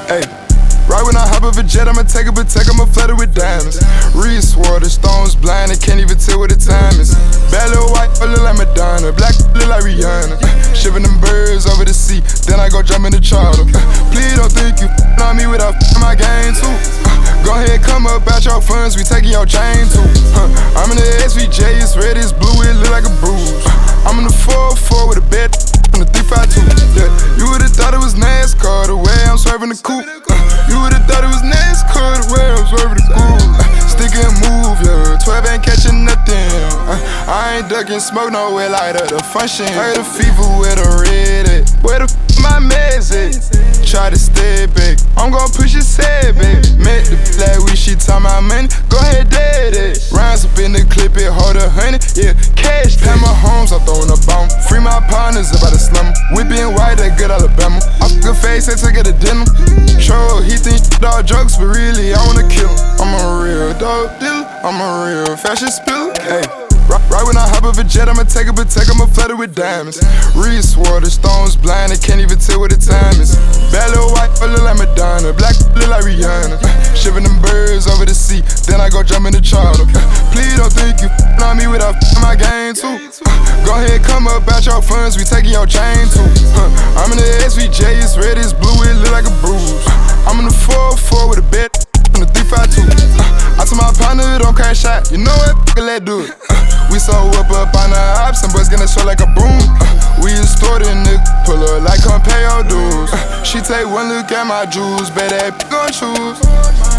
Hey. Right when I hop up a jet, I'ma take a Patek, I'ma flood it with diamonds. Reed swore the stones blind, they can't even tell what the time is. Bad little white, look like Madonna, black look like Rihanna. Shipping them birds over the sea, then I go jump in the charter. Please don't think you on me without my game too. Go ahead, come up out your funds, we taking your chain too. I'm in the SVJ, it's red, it's blue, it look like a bruise. I'm in the 4-4 with a bed on the 352. Yeah, you would've thought it was NASCAR the way I'm swerving the coupe. You would've thought it was NASCAR the way I'm swerving the coupe. Stick and move, yeah, 12 ain't catching nothing. I ain't ducking smoke nowhere like the function. Heard the fever with a red at. Where the my meds at? Try to stay back, I'm gon' push his head back. Met the black we she talk my money, go ahead dead it. Rounds up in the clip, it hold 100, yeah, cash. Pat my homes, I'm throwing a bomb. Free my partners about to slum. We being white, that good Alabama. I fuck a face, I took her to dinner. Troll, he think all jokes, but really I wanna kill him. I'm a real dope dealer, I'm a real fashion spiller. Hey. Right when I hop up a jet, I'ma take a Patek, I'ma flood it with diamonds. Reed swore the stones blind, they can't even tell what the time is. Bad little white, look like Madonna, black look like Rihanna. Shipping them birds over the sea, then I go jump in the charter. Please don't think you on me without my game too. Go ahead, come up out your funds, we taking your chain too. I'm in the SVJ, it's red, it's blue, it look like a bruise. I'm in the 4-4 with a bed on the 352. I told my partner, don't crash out, you know what? Let's do it. We so up on the ops, some boys gonna show like a broom. We extorted nigga, pull her like come pay your dues. She take one look at my jewels, bet that gon' choose.